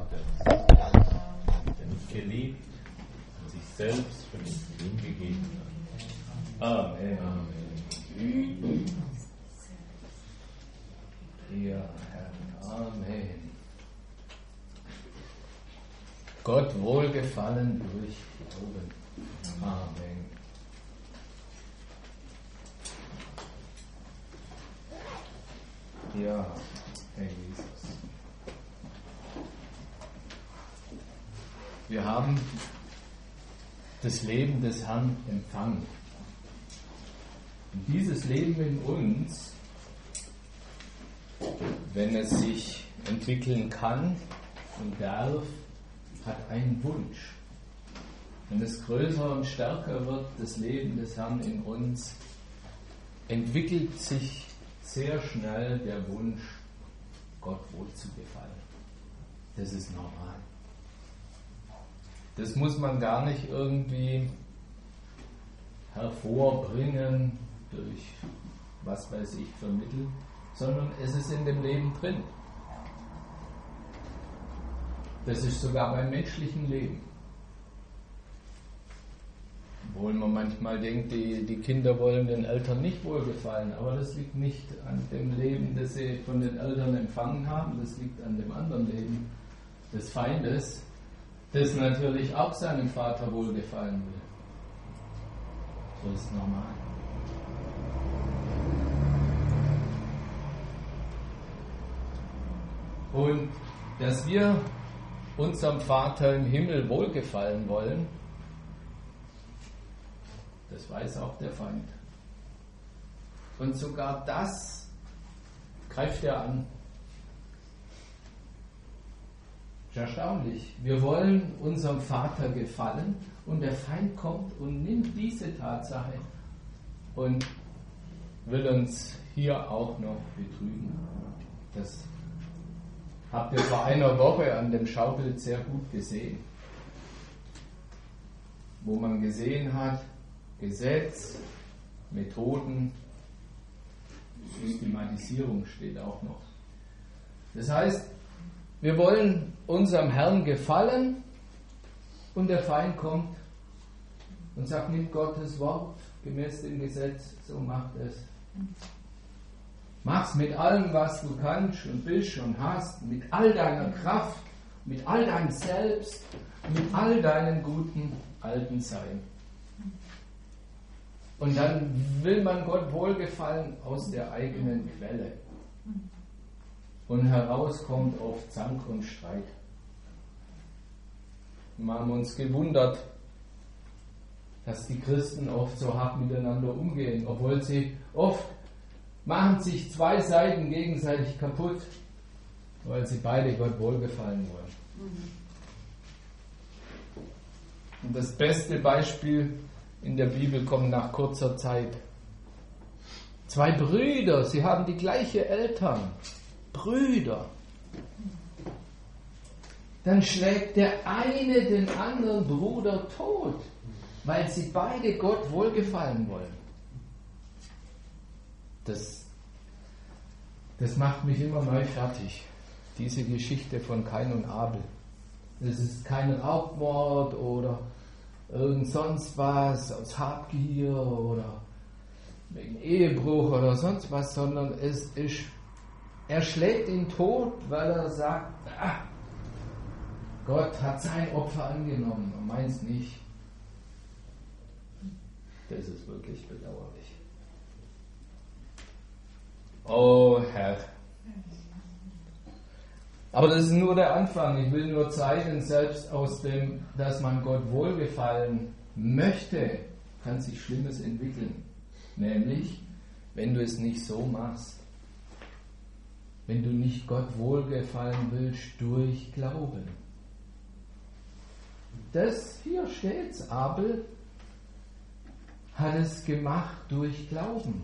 Vaters, der mich geliebt und sich selbst für mich hingegeben hat. Amen. Amen. Ja, Herr. Amen. Gott wohlgefallen durch Glauben. Amen. Ja, Herr Jesus. Wir haben das Leben des Herrn empfangen. Und dieses Leben in uns, wenn es sich entwickeln kann und darf, hat einen Wunsch. Wenn es größer und stärker wird, das Leben des Herrn in uns, entwickelt sich sehr schnell der Wunsch, Gott wohl zu gefallen. Das ist normal. Das muss man gar nicht irgendwie hervorbringen durch was weiß ich für Mittel, sondern es ist in dem Leben drin. Das ist sogar beim menschlichen Leben. Obwohl man manchmal denkt, die Kinder wollen den Eltern nicht wohlgefallen, aber das liegt nicht an dem Leben, das sie von den Eltern empfangen haben, das liegt an dem anderen Leben des Feindes, das natürlich auch seinem Vater wohlgefallen will. So ist es normal. Und dass wir unserem Vater im Himmel wohlgefallen wollen, das weiß auch der Feind. Und sogar das greift er an. Das ist erstaunlich. Wir wollen unserem Vater gefallen und der Feind kommt und nimmt diese Tatsache und will uns hier auch noch betrügen. Das habt ihr vor einer Woche an dem Schaubild sehr gut gesehen, wo man gesehen hat, Gesetz, Methoden, Systematisierung steht auch noch. Das heißt, wir wollen unserem Herrn gefallen und der Feind kommt und sagt, nimm Gottes Wort gemäß dem Gesetz, so macht es. Mach's mit allem, was du kannst und bist und hast, mit all deiner Kraft, mit all deinem Selbst, mit all deinem guten alten Sein. Und dann will man Gott wohlgefallen aus der eigenen Quelle. Und heraus kommt oft Zank und Streit. Wir haben uns gewundert, dass die Christen oft so hart miteinander umgehen, obwohl sie oft machen sich zwei Seiten gegenseitig kaputt, weil sie beide Gott wohlgefallen wollen. Und das beste Beispiel in der Bibel kommt nach kurzer Zeit. Zwei Brüder, sie haben die gleiche Eltern. Brüder. Dann schlägt der eine den anderen Bruder tot, weil sie beide Gott wohlgefallen wollen. Das macht mich immer neu fertig, diese Geschichte von Kain und Abel. Das ist kein Raubmord oder irgend sonst was aus Habgier oder wegen Ehebruch oder sonst was, sondern er schlägt ihn tot, weil er sagt, Gott hat sein Opfer angenommen und meins nicht. Das ist wirklich bedauerlich. Oh Herr. Aber das ist nur der Anfang. Ich will nur zeigen, selbst aus dem, dass man Gott wohlgefallen möchte, kann sich Schlimmes entwickeln. Nämlich, wenn du es nicht so machst. Wenn du nicht Gott wohlgefallen willst durch Glauben. Das hier steht's. Abel hat es gemacht durch Glauben.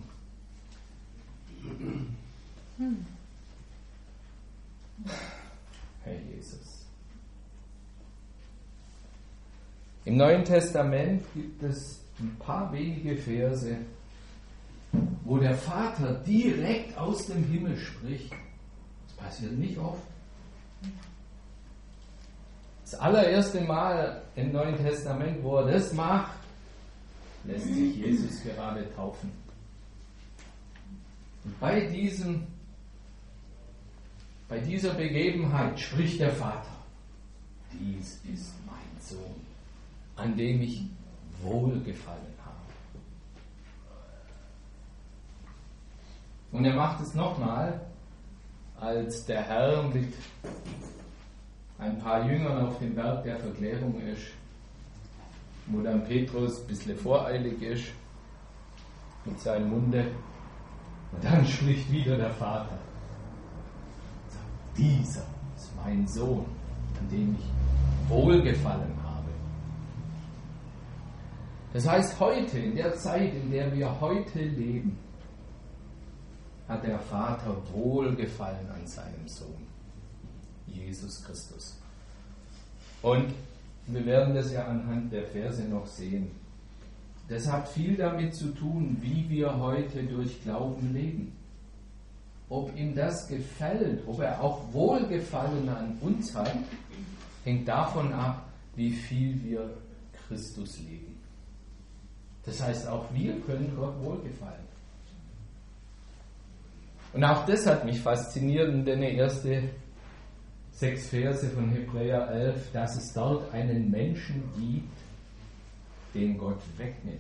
Herr Jesus. Im Neuen Testament gibt es ein paar wenige Verse, wo der Vater direkt aus dem Himmel spricht. Das passiert nicht oft. Das allererste Mal im Neuen Testament, wo er das macht, lässt sich Jesus gerade taufen. Und bei dieser Begebenheit spricht der Vater: Dies ist mein Sohn, an dem ich wohlgefallen habe. Und er macht es nochmal, als der Herr mit ein paar Jüngern auf dem Berg der Verklärung ist, wo dann Petrus ein bisschen voreilig ist mit seinem Munde. Und dann spricht wieder der Vater. Sagt, dieser ist mein Sohn, an dem ich wohlgefallen habe. Das heißt, heute, in der Zeit, in der wir heute leben, hat der Vater Wohlgefallen an seinem Sohn, Jesus Christus. Und wir werden das ja anhand der Verse noch sehen. Das hat viel damit zu tun, wie wir heute durch Glauben leben. Ob ihm das gefällt, ob er auch Wohlgefallen an uns hat, hängt davon ab, wie viel wir Christus lieben. Das heißt, auch wir können Gott wohlgefallen. Und auch das hat mich fasziniert in den ersten 6 Verse von Hebräer 11, dass es dort einen Menschen gibt, den Gott wegnimmt.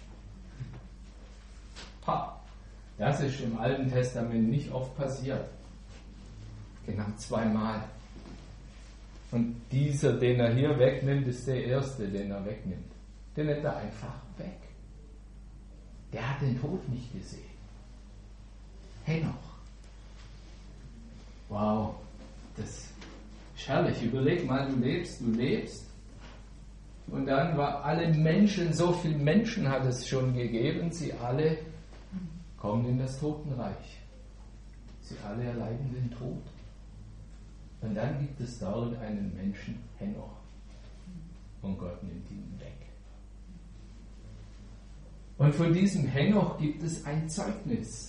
Das ist im Alten Testament nicht oft passiert. Genau 2-mal. Und dieser, den er hier wegnimmt, ist der erste, den er wegnimmt. Den nimmt er einfach weg. Der hat den Tod nicht gesehen. Henoch. Wow, das ist herrlich. Überleg mal, du lebst. Und dann war alle Menschen, so viele Menschen hat es schon gegeben, sie alle kommen in das Totenreich. Sie alle erleiden den Tod. Und dann gibt es dort einen Menschen, Henoch. Und Gott nimmt ihn weg. Und von diesem Henoch gibt es ein Zeugnis.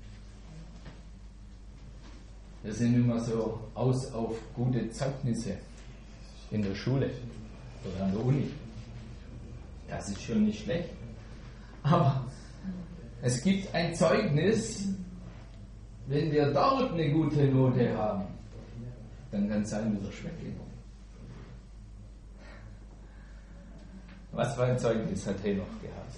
Wir sind immer so aus auf gute Zeugnisse in der Schule oder an der Uni. Das ist schon nicht schlecht. Aber es gibt ein Zeugnis, wenn wir dort eine gute Note haben, dann kann es sein, wieder schmecken. Was für ein Zeugnis hat Henoch gehabt?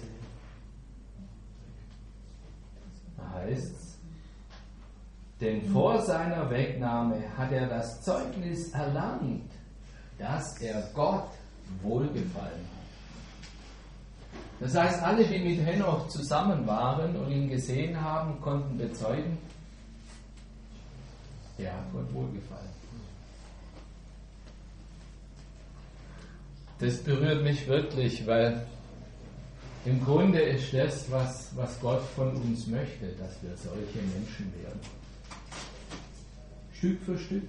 Da heißt es, denn vor seiner Wegnahme hat er das Zeugnis erlangt, dass er Gott wohlgefallen hat. Das heißt, alle, die mit Henoch zusammen waren und ihn gesehen haben, konnten bezeugen, er hat Gott wohlgefallen. Das berührt mich wirklich, weil im Grunde ist das, was Gott von uns möchte, dass wir solche Menschen werden. Stück für Stück.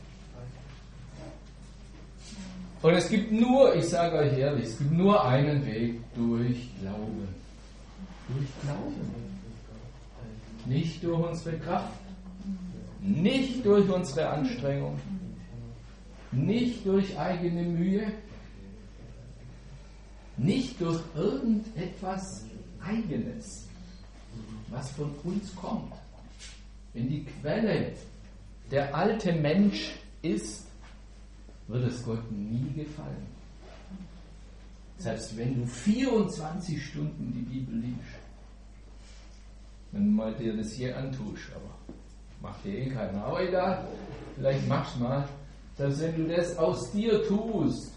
Und es gibt nur, ich sage euch ehrlich, es gibt nur einen Weg: durch Glauben. Durch Glauben. Nicht durch unsere Kraft, nicht durch unsere Anstrengung, nicht durch eigene Mühe, nicht durch irgendetwas Eigenes, was von uns kommt. Wenn die Quelle der alte Mensch ist, wird es Gott nie gefallen. Selbst wenn du 24 Stunden die Bibel liest, wenn mal dir das hier antust, aber macht dir keiner. Aber egal, vielleicht machst du mal. Selbst wenn du das aus dir tust,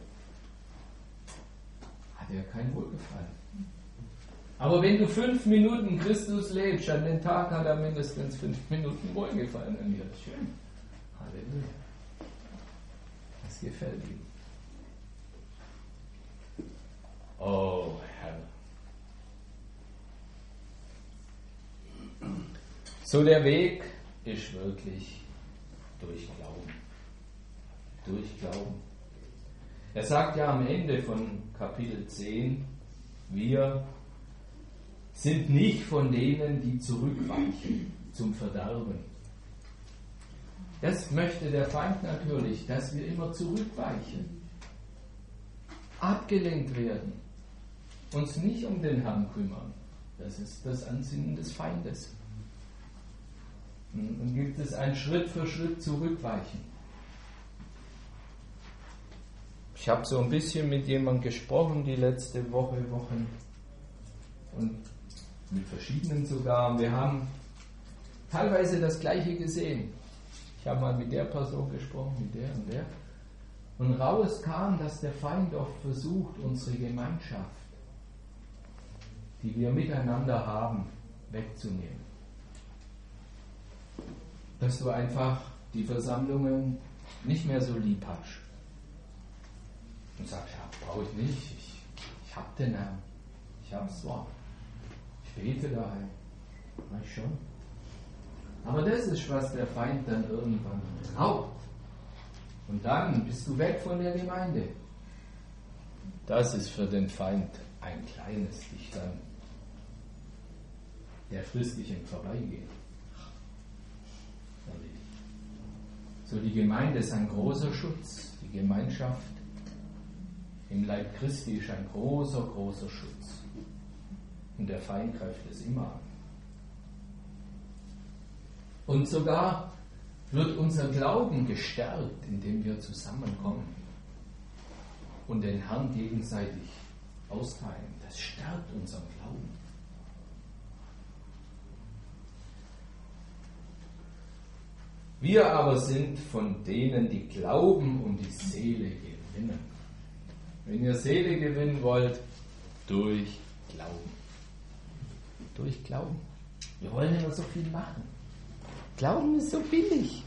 hat er kein Wohlgefallen. Aber wenn du 5 Minuten Christus lebst, an den Tag hat er mindestens 5 Minuten Wohlgefallen an dir. Schön. Halleluja. Das gefällt ihm. Oh Herr. So, der Weg ist wirklich durch Glauben. Durch Glauben. Er sagt ja am Ende von Kapitel 10, wir sind nicht von denen, die zurückweichen zum Verderben. Das möchte der Feind natürlich, dass wir immer zurückweichen, abgelenkt werden, uns nicht um den Herrn kümmern. Das ist das Ansinnen des Feindes. Dann gibt es ein Schritt für Schritt zurückweichen. Ich habe so ein bisschen mit jemandem gesprochen die letzte Wochen und mit verschiedenen sogar. Und wir haben teilweise das Gleiche gesehen. Ich habe mal mit der Person gesprochen, mit der und der. Und raus kam, dass der Feind oft versucht, unsere Gemeinschaft, die wir miteinander haben, wegzunehmen. Dass du einfach die Versammlungen nicht mehr so lieb hast. Und sagst, ja, brauche ich nicht, ich habe den Herrn, ich habe es zwar, ich bete daheim, weiß schon. Aber das ist, was der Feind dann irgendwann raubt. Und dann bist du weg von der Gemeinde. Das ist für den Feind ein kleines dich dann. Der frisst dich im Vorbeigehen. So, die Gemeinde ist ein großer Schutz. Die Gemeinschaft im Leib Christi ist ein großer, großer Schutz. Und der Feind greift es immer an. Und sogar wird unser Glauben gestärkt, indem wir zusammenkommen und den Herrn gegenseitig austeilen. Das stärkt unseren Glauben. Wir aber sind von denen, die glauben und die Seele gewinnen. Wenn ihr Seele gewinnen wollt, durch Glauben. Durch Glauben. Wir wollen immer so viel machen. Glauben ist so billig.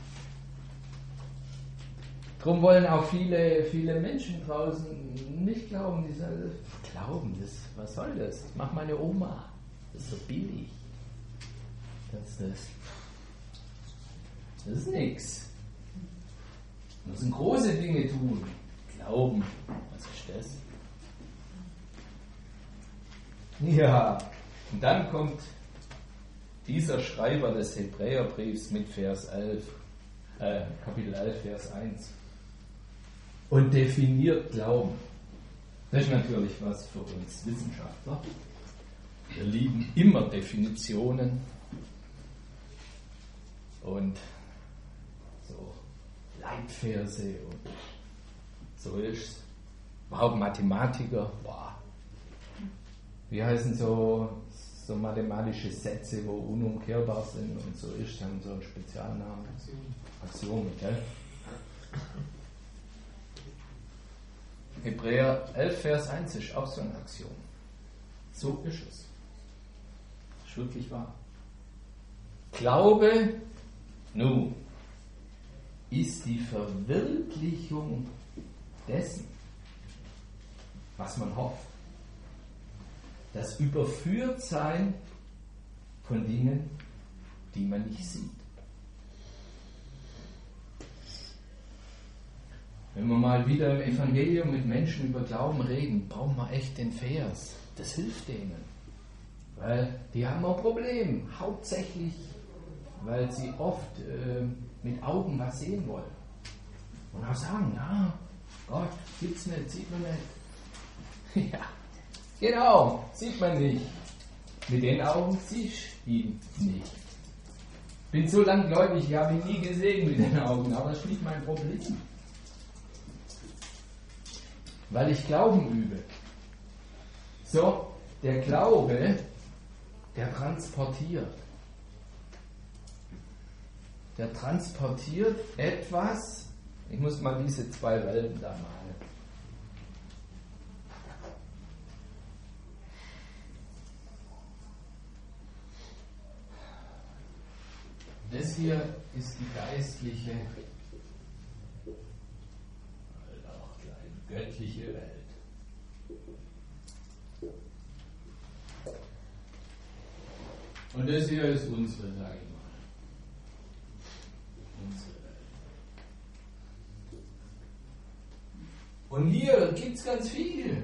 Darum wollen auch viele Menschen draußen nicht glauben. Die sagen, Glauben, was soll das? Das macht meine Oma. Das ist so billig. Das ist nichts. Wir müssen große Dinge tun. Glauben, was ist das? Ja, und dann kommt dieser Schreiber des Hebräerbriefs mit Kapitel 11, Vers 1 und definiert Glauben. Das ist natürlich was für uns Wissenschaftler. Wir lieben immer Definitionen und so Leitverse und so ist es. Überhaupt Mathematiker, boah. Wie heißen so mathematische Sätze, wo unumkehrbar sind und so ist, haben so einen Spezialnamen. Axiome, gell? Hebräer 11, Vers 1 ist auch so ein Axiom. So ist es. Das ist wirklich wahr. Glaube, nun, ist die Verwirklichung dessen, was man hofft. Das Überführtsein von Dingen, die man nicht sieht. Wenn wir mal wieder im Evangelium mit Menschen über Glauben reden, brauchen wir echt den Vers. Das hilft denen. Weil die haben ein Problem. Hauptsächlich, weil sie oft mit Augen was sehen wollen. Und auch sagen, ja, Gott gibt's nicht, sieht man nicht. Ja, genau, sieht man nicht. Mit den Augen siehst du ihn nicht. Bin so langgläubig, ich habe ihn nie gesehen mit den Augen, aber das ist nicht mein Problem. Weil ich Glauben übe. So, der Glaube, der transportiert. Der transportiert etwas. Ich muss mal diese zwei Welten da malen. Das hier ist die geistliche, göttliche Welt. Und das hier ist unsere, sage ich mal. Unsere Welt. Und hier gibt es ganz viel.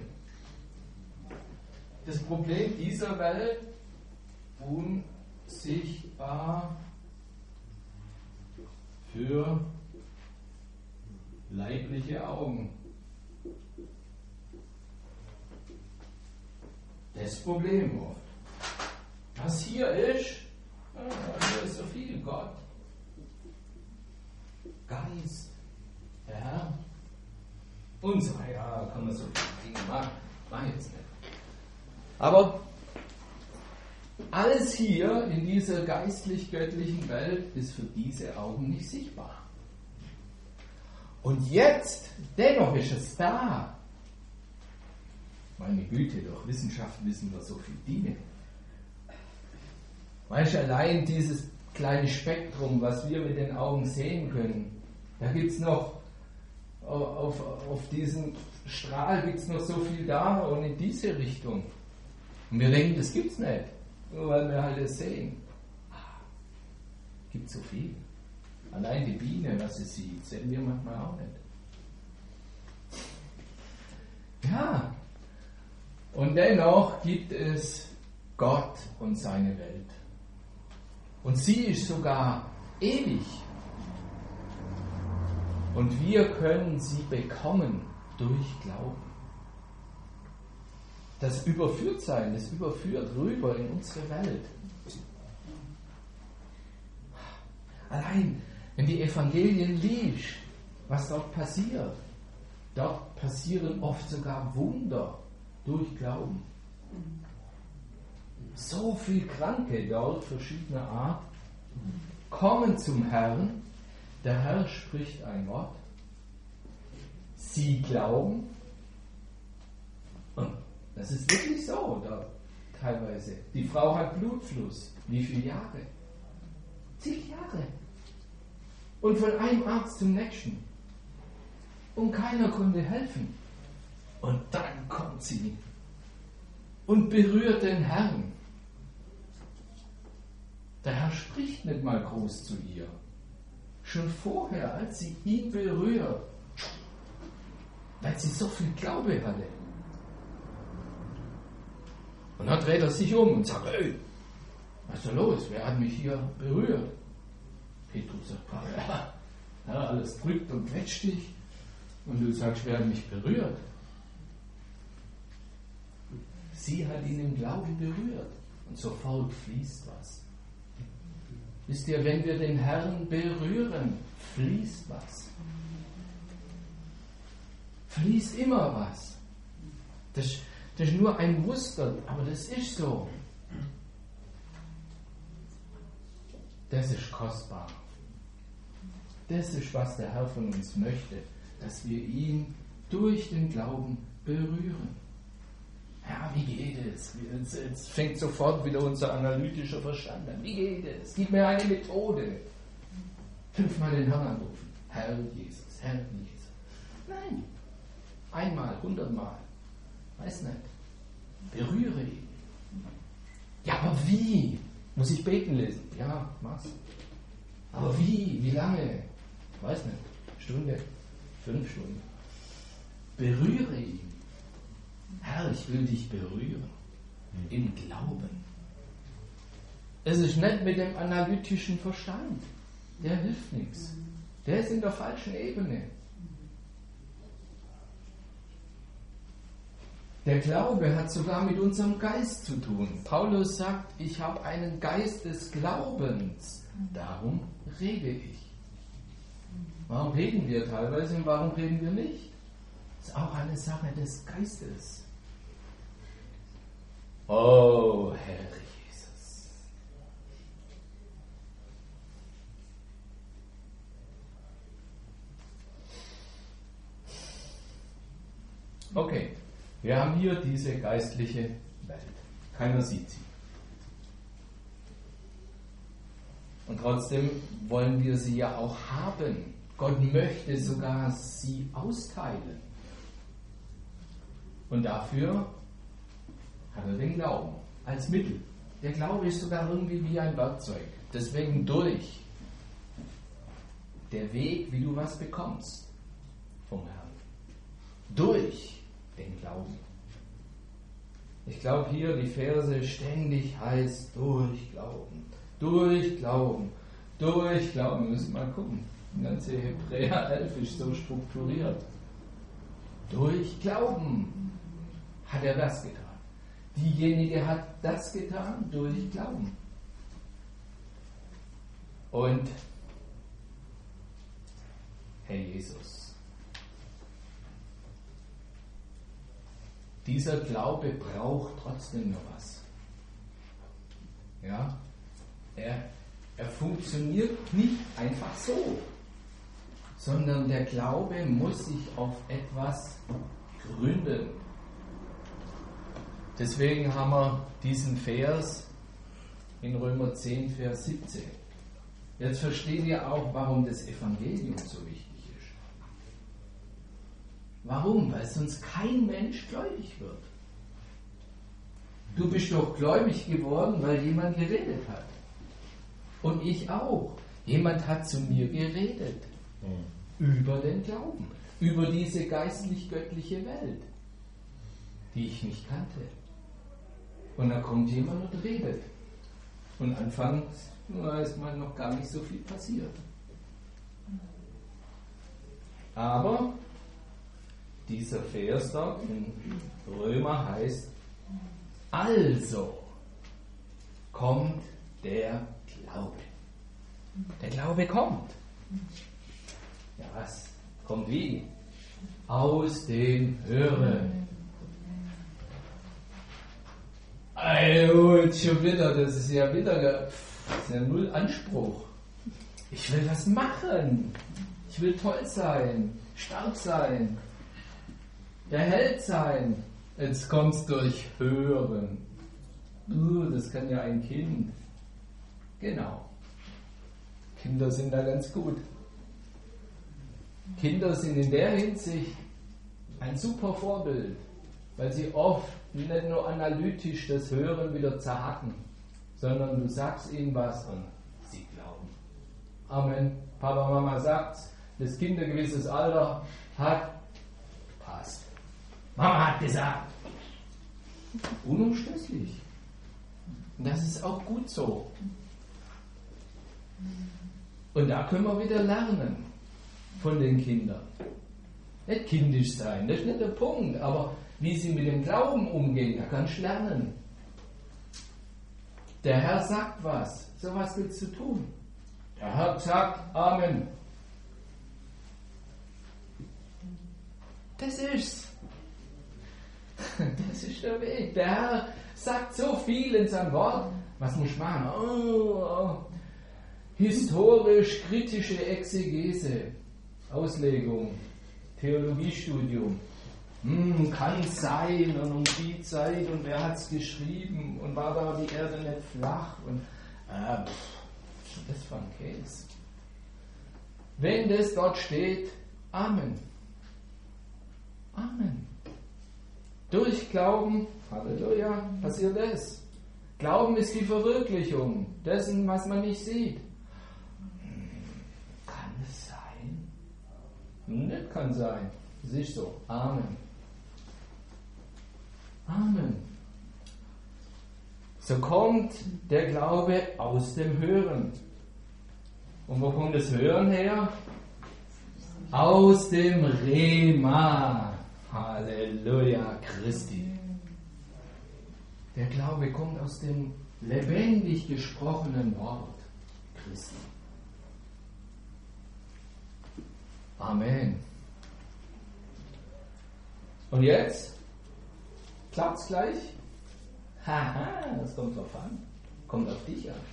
Das Problem dieser Welt, unsichtbar für leibliche Augen. Das Problem oft. Was hier ist, hier ist so viel Gott, Geist, der Herr, und so, ja, kann man so viele Dinge machen, mach ich jetzt nicht. Aber alles hier in dieser geistlich-göttlichen Welt ist für diese Augen nicht sichtbar. Und jetzt, dennoch ist es da. Meine Güte, durch Wissenschaft wissen wir so viele Dinge. Weißt du, allein dieses kleine Spektrum, was wir mit den Augen sehen können, da gibt es noch, auf diesem Strahl gibt es noch so viel da und in diese Richtung. Und wir denken, das gibt es nicht, nur weil wir halt das sehen. Es gibt so viel. Allein die Biene, was sie sieht, sehen wir manchmal auch nicht. Ja, und dennoch gibt es Gott und seine Welt. Und sie ist sogar ewig. Und wir können sie bekommen durch Glauben. Das Überführtsein, das überführt rüber in unsere Welt. Allein, wenn die Evangelien liest, was dort passiert, dort passieren oft sogar Wunder durch Glauben. So viele Kranke dort verschiedener Art kommen zum Herrn. Der Herr spricht ein Wort. Sie glauben. Und das ist wirklich so da teilweise. Die Frau hat Blutfluss. Wie viele Jahre? 10 Jahre. Und von einem Arzt zum nächsten. Und keiner konnte helfen. Und dann kommt sie und berührt den Herrn. Der Herr spricht nicht mal groß zu ihr. Schon vorher, als sie ihn berührt, weil sie so viel Glaube hatte. Und dann dreht er sich um und sagt, hey, was ist da los? Wer hat mich hier berührt? Petrus sagt, ja, alles drückt und quetscht dich. Und du sagst, wer hat mich berührt? Sie hat ihn im Glauben berührt. Und sofort fließt was. Wisst ihr, wenn wir den Herrn berühren, fließt was. Fließt immer was. Das ist nur ein Muster, aber das ist so. Das ist kostbar. Das ist, was der Herr von uns möchte, dass wir ihn durch den Glauben berühren. Ja, wie geht es? Jetzt fängt sofort wieder unser analytischer Verstand an. Wie geht es? Gib mir eine Methode. 5-mal den Herrn anrufen. Herr Jesus, Herr Jesus. Nein. 1-mal, 100-mal. Weiß nicht. Berühre ihn. Ja, aber wie? Muss ich beten lesen? Ja, mach's. Aber wie? Wie lange? Weiß nicht. Stunde? 5 Stunden. Berühre ihn. Herr, ich will dich berühren. Im Glauben. Es ist nicht mit dem analytischen Verstand. Der hilft nichts. Der ist in der falschen Ebene. Der Glaube hat sogar mit unserem Geist zu tun. Paulus sagt, ich habe einen Geist des Glaubens. Darum rede ich. Warum reden wir teilweise und warum reden wir nicht? Das ist auch eine Sache des Geistes. Oh, Herr Jesus. Okay, wir haben hier diese geistliche Welt. Keiner sieht sie. Und trotzdem wollen wir sie ja auch haben. Gott möchte sogar sie austeilen. Und dafür hat er den Glauben als Mittel. Der Glaube ist sogar irgendwie wie ein Werkzeug. Deswegen durch. Der Weg, wie du was bekommst vom Herrn. Durch den Glauben. Ich glaube hier die Verse ständig heißt durch Glauben. Durch Glauben. Durch Glauben. Wir müssen mal gucken. Die ganze Hebräer 11 ist so strukturiert. Durch Glauben hat er das getan. Diejenige hat das getan durch Glauben. Und Herr Jesus, dieser Glaube braucht trotzdem noch was. Ja? Er funktioniert nicht einfach so, sondern der Glaube muss sich auf etwas gründen. Deswegen haben wir diesen Vers in Römer 10, Vers 17. Jetzt versteht ihr auch, warum das Evangelium so wichtig ist. Warum? Weil sonst kein Mensch gläubig wird. Du bist doch gläubig geworden, weil jemand geredet hat. Und ich auch. Jemand hat zu mir geredet. Über den Glauben. Über diese geistlich-göttliche Welt, die ich nicht kannte. Und da kommt jemand und redet. Und anfangs ist mal noch gar nicht so viel passiert. Aber dieser Vers da in Römer heißt, also kommt der Glaube. Der Glaube kommt. Ja, was? Kommt wie? Aus dem Hören. Jetzt schon wieder, das ist ja null Anspruch. Ich will was machen. Ich will toll sein, stark sein, der Held sein. Jetzt kommt's durch Hören. Das kann ja ein Kind. Genau. Kinder sind da ganz gut. Kinder sind in der Hinsicht ein super Vorbild, weil sie oft nicht nur analytisch das Hören wieder zerhacken, sondern du sagst ihnen was und sie glauben. Amen. Papa, Mama sagt's, das Kind ein gewisses Alter hat, passt. Mama hat gesagt. Unumstößlich. Und das ist auch gut so. Und da können wir wieder lernen von den Kindern. Nicht kindisch sein, das ist nicht der Punkt, aber wie sie mit dem Glauben umgehen, da kannst du lernen. Der Herr sagt was, so was willst du tun. Der Herr sagt Amen. Das ist's. Das ist der Weg. Der Herr sagt so viel in seinem Wort. Was muss ich machen? Historisch-kritische Exegese, Auslegung, Theologiestudium. Kann sein und um die Zeit und wer hat es geschrieben und war da die Erde nicht flach und das ist von Käse. Wenn das dort steht, Amen. Amen. Durch Glauben, Halleluja, passiert das. Glauben ist die Verwirklichung dessen, was man nicht sieht. Kann es sein? Nicht kann sein. Es ist so. Amen. Amen. So kommt der Glaube aus dem Hören. Und wo kommt das Hören her? Aus dem Rema. Halleluja Christi. Der Glaube kommt aus dem lebendig gesprochenen Wort Christi. Amen. Und jetzt? Klappt's gleich? Haha, das kommt drauf an. Kommt auf dich an.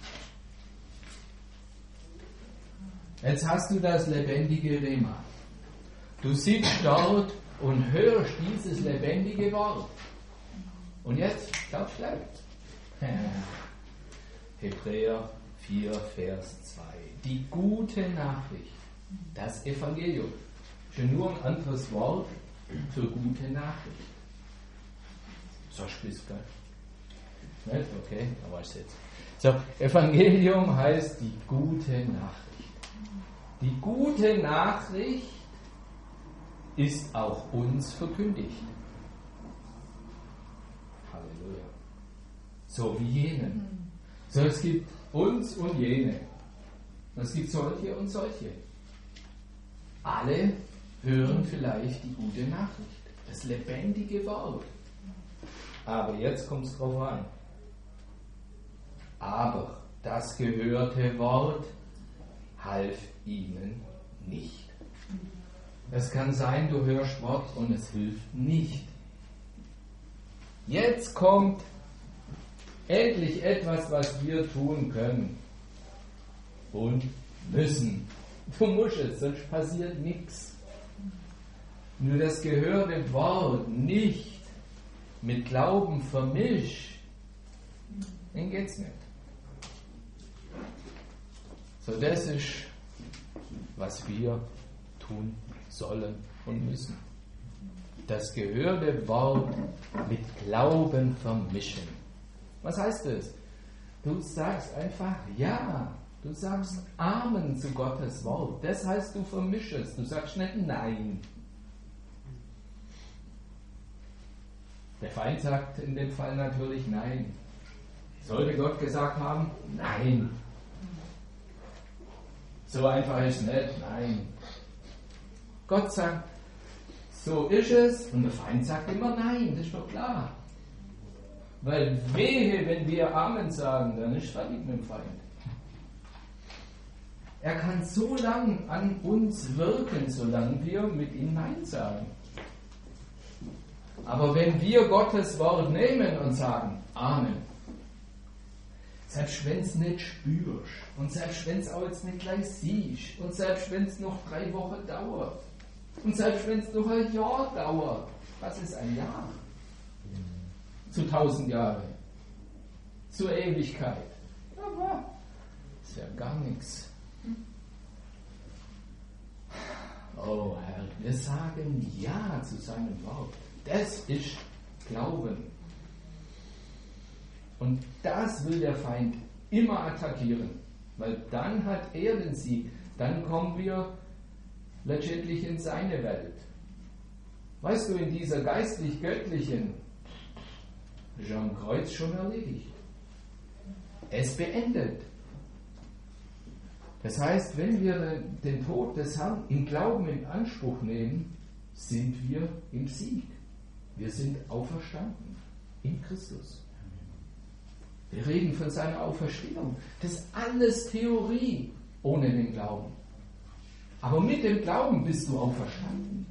Jetzt hast du das lebendige Rema. Du sitzt dort und hörst dieses lebendige Wort. Und jetzt, glaubst du gleich? Hebräer 4, Vers 2. Die gute Nachricht, das Evangelium. Schon nur ein anderes Wort für gute Nachricht. So spitz, gell? Nicht? Okay, da war es jetzt. So, Evangelium heißt die gute Nachricht. Die gute Nachricht ist auch uns verkündigt. Halleluja. So wie jenen. So, es gibt uns und jene. Es gibt solche und solche. alle hören vielleicht die gute Nachricht, das lebendige Wort. Aber jetzt kommt es drauf an. Aber das gehörte Wort half ihnen nicht. Es kann sein, du hörst Wort und es hilft nicht. Jetzt kommt endlich etwas, was wir tun können und müssen. Du musst es, sonst passiert nichts. Nur das gehörte Wort nicht mit Glauben vermischt, dann geht's nicht. So, das ist, was wir tun sollen und müssen. Das gehörte Wort mit Glauben vermischen. Was heißt das? Du sagst einfach Ja. Du sagst Amen zu Gottes Wort. Das heißt, du vermischst. Du sagst nicht Nein. Der Feind sagt in dem Fall natürlich Nein. Sollte Gott gesagt haben? Nein. So einfach ist es nicht. Nein. Gott sagt, so ist es. Und der Feind sagt immer Nein. Das ist doch klar. Weil wehe, wenn wir Amen sagen, dann ist es fertig mit dem Feind. Er kann so lang an uns wirken, solange wir mit ihm Nein sagen. Aber wenn wir Gottes Wort nehmen und sagen Amen, selbst wenn es nicht spürst und selbst wenn es auch jetzt nicht gleich siehst und selbst wenn es noch 3 Wochen dauert und selbst wenn es noch ein Jahr dauert, was ist ein Jahr? Zu 1000 Jahre, zur Ewigkeit. Aber das ist ja gar nichts. Oh Herr, wir sagen Ja zu seinem Wort. Das ist Glauben. Und das will der Feind immer attackieren, weil dann hat er den Sieg. Dann kommen wir letztendlich in seine Welt. Weißt du, in dieser geistlich-göttlichen ist am Kreuz schon erledigt. Es beendet. Das heißt, wenn wir den Tod des Herrn im Glauben in Anspruch nehmen, sind wir im Sieg. Wir sind auferstanden in Christus. Wir reden von seiner Auferstehung. Das ist alles Theorie ohne den Glauben. Aber mit dem Glauben bist du auferstanden.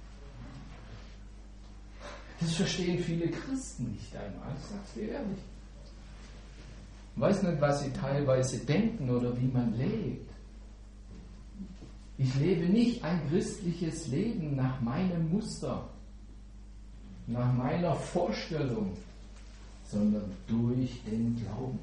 Das verstehen viele Christen nicht einmal, ich sag's dir ehrlich. Ich weiß nicht, was sie teilweise denken oder wie man lebt. Ich lebe nicht ein christliches Leben nach meinem Muster, nach meiner Vorstellung, sondern durch den Glauben.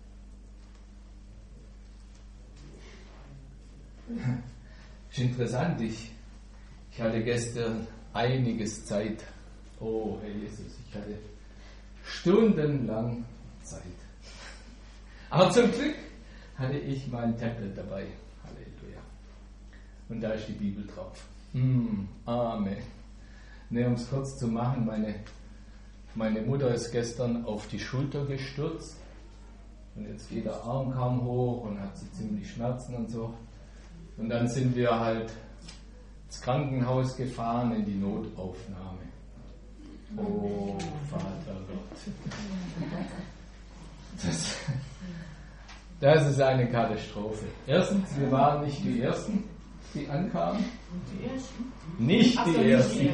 Ist interessant, ich hatte gestern einiges Zeit. Oh, Herr Jesus, ich hatte stundenlang Zeit. Aber zum Glück hatte ich mein Tablet dabei. Halleluja. Und da ist die Bibel drauf. Amen. Um es kurz zu machen, meine Mutter ist gestern auf die Schulter gestürzt. Und jetzt geht der Arm kaum hoch und hat sie ziemlich Schmerzen und so. Und dann sind wir halt ins Krankenhaus gefahren, in die Notaufnahme. Oh, Vater Gott. Das ist eine Katastrophe. Erstens, wir waren nicht die Ersten, die ankamen. Die Ersten? Nicht die Ersten.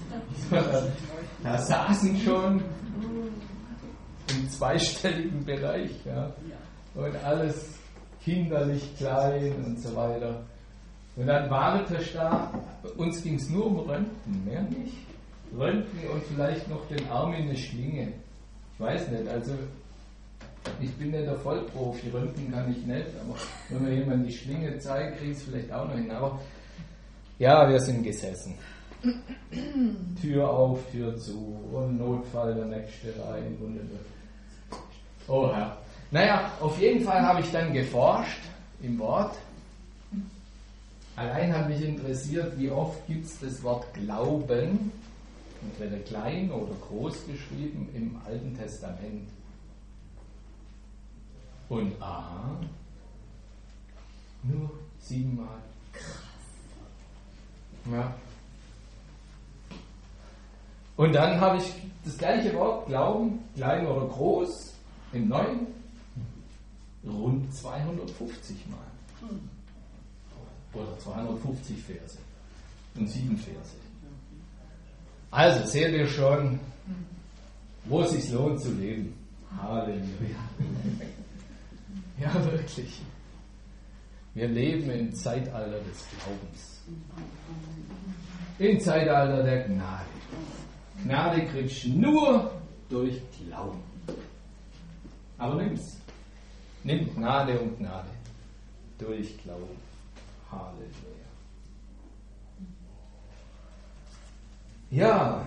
Da saßen schon im zweistelligen Bereich. Ja. Und alles kinderlich klein und so weiter. Und dann wartete ich da. Bei uns ging es nur um Röntgen, mehr nicht. Röntgen und vielleicht noch den Arm in eine Schlinge. Ich weiß nicht, also ich bin nicht der Vollprofi, Röntgen kann ich nicht, aber wenn mir jemand die Schlinge zeigt, kriege ich es vielleicht auch noch hin. Aber ja, wir sind gesessen. Tür auf, Tür zu und Notfall, der nächste rein. Oh Herr. Naja, auf jeden Fall habe ich dann geforscht im Wort. Allein hat mich interessiert, wie oft gibt es das Wort Glauben, entweder klein oder groß geschrieben, im Alten Testament. Und aha, nur 7 Mal. Krass. Ja. Und dann habe ich das gleiche Wort, Glauben, klein oder groß, im Neuen, rund 250 Mal. Oder 250 Verse und 7 Verse. Also seht ihr schon, wo es sich lohnt zu leben. Halleluja. Ja, wirklich. Wir leben im Zeitalter des Glaubens. Im Zeitalter der Gnade. Gnade kriegst du nur durch Glauben. Aber nimm's. Nimm Gnade und Gnade. Durch Glauben. Halleluja. Ja.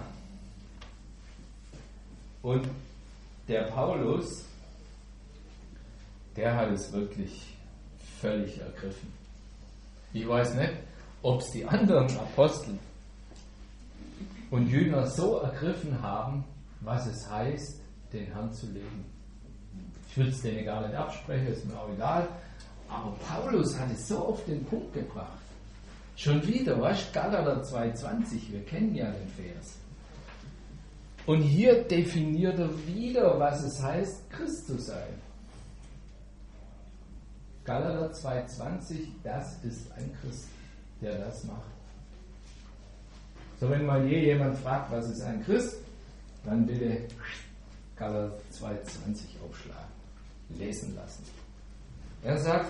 Und der Paulus, der hat es wirklich völlig ergriffen. Ich weiß nicht, ob es die anderen Apostel und Jünger so ergriffen haben, was es heißt, den Herrn zu leben. Ich will es denen gar nicht absprechen, ist mir auch egal. Aber Paulus hat es so auf den Punkt gebracht. Schon wieder, weißt du, Galater 2,20, wir kennen ja den Vers. Und hier definiert er wieder, was es heißt, Christ zu sein. Galater 2,20, das ist ein Christ, der das macht. So, wenn mal jemand fragt, was ist ein Christ, dann bitte Galater 2,20 aufschlagen, lesen lassen. Er sagt,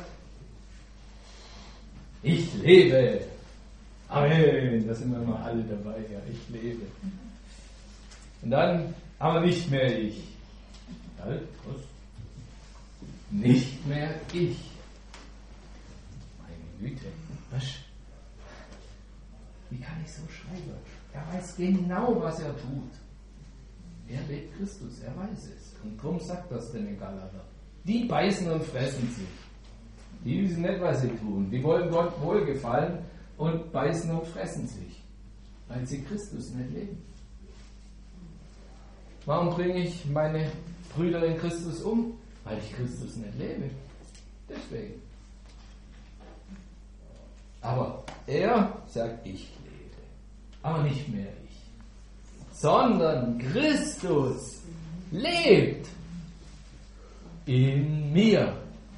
ich lebe. Amen, da sind wir mal alle dabei, ja, ich lebe. Und dann, aber nicht mehr ich. Halt, was? Nicht mehr ich. Meine Güte, was? Wie kann ich so schreiben? Er weiß genau, was er tut. Er lebt Christus, er weiß es. Und darum sagt das denn in Galater. Die beißen und fressen sich. Die wissen nicht, was sie tun. Die wollen Gott wohlgefallen und beißen und fressen sich, weil sie Christus nicht leben. Warum bringe ich meine Brüder in Christus um? Weil ich Christus nicht lebe. Deswegen. Aber er sagt, ich lebe. Aber nicht mehr ich. Sondern Christus lebt in mir.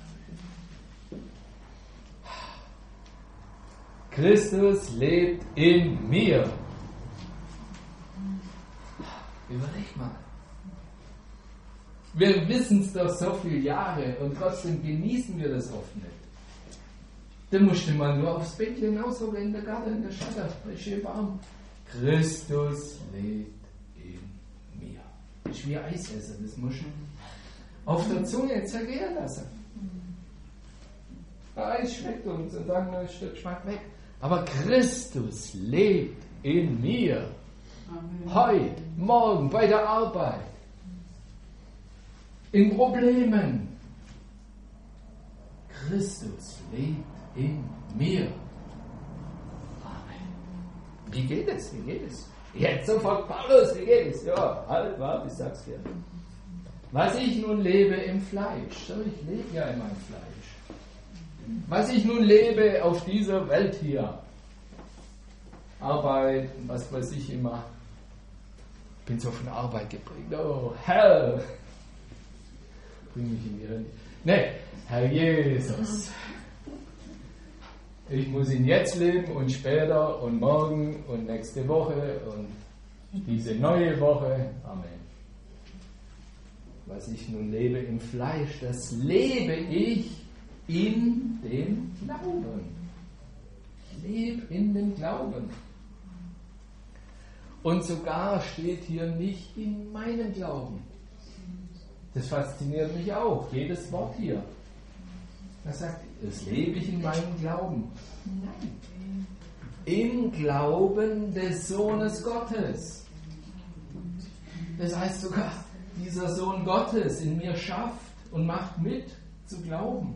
Christus lebt in mir. Überleg mal. Wir wissen es doch so viele Jahre und trotzdem genießen wir das oft nicht. Da musste man nur aufs Bett hinaus oder in der Garten, in der Schatten, bei schönem Baum. Christus lebt in mir. Das ist wie Eisessen, das muss man auf der Zunge zergehen lassen. Eis schmeckt uns und dann ein Stück Geschmack weg. Aber Christus lebt in mir. Amen. Heute, morgen, bei der Arbeit, in Problemen. Christus lebt in mir. Amen. Wie geht es? Wie geht es? Jetzt sofort, Paulus, wie geht es? Ja, halt, warte, ich sag's dir. Was ich nun lebe im Fleisch, so ich lebe ja in meinem Fleisch. Was ich nun lebe auf dieser Welt hier, Arbeit, was weiß ich immer, bin so von Arbeit geprägt. Oh, Herr, bring mich in die Hölle. Nee, Herr Jesus, ich muss ihn jetzt leben und später und morgen und nächste Woche und diese neue Woche. Amen. Was ich nun lebe im Fleisch, das lebe ich in dem Glauben. Ich lebe in dem Glauben. Und sogar steht hier nicht in meinem Glauben. Das fasziniert mich auch, jedes Wort hier. Das sagt, das lebe ich in meinem Glauben. Nein. Im Glauben des Sohnes Gottes. Das heißt sogar, dieser Sohn Gottes in mir schafft und macht mit zu glauben.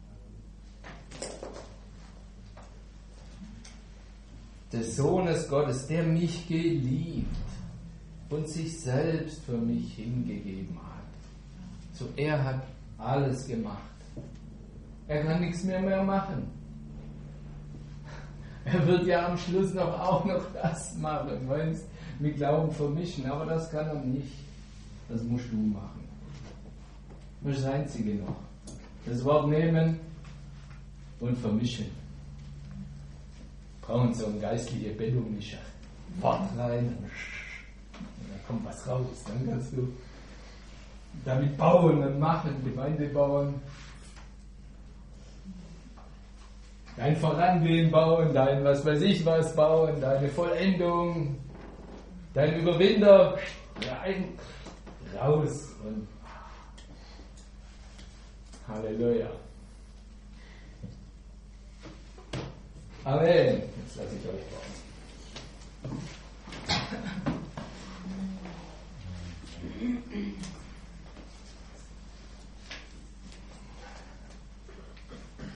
Des Sohnes Gottes, der mich geliebt und sich selbst für mich hingegeben hat. So, er hat alles gemacht. Er kann nichts mehr machen. Er wird ja am Schluss auch noch das machen, meinst, mit Glauben vermischen, aber das kann er nicht. Das musst du machen. Das ist das Einzige noch. Das Wort nehmen und vermischen. Brauchen so eine geistliche Bildungsmischer. Wort rein und dann kommt was raus. Dann kannst du damit bauen und machen, Gemeinde bauen. Dein Vorangehen bauen, dein was weiß ich was bauen, deine Vollendung, dein Überwinder, rein, raus und Halleluja. Amen. Jetzt lasse ich euch bauen.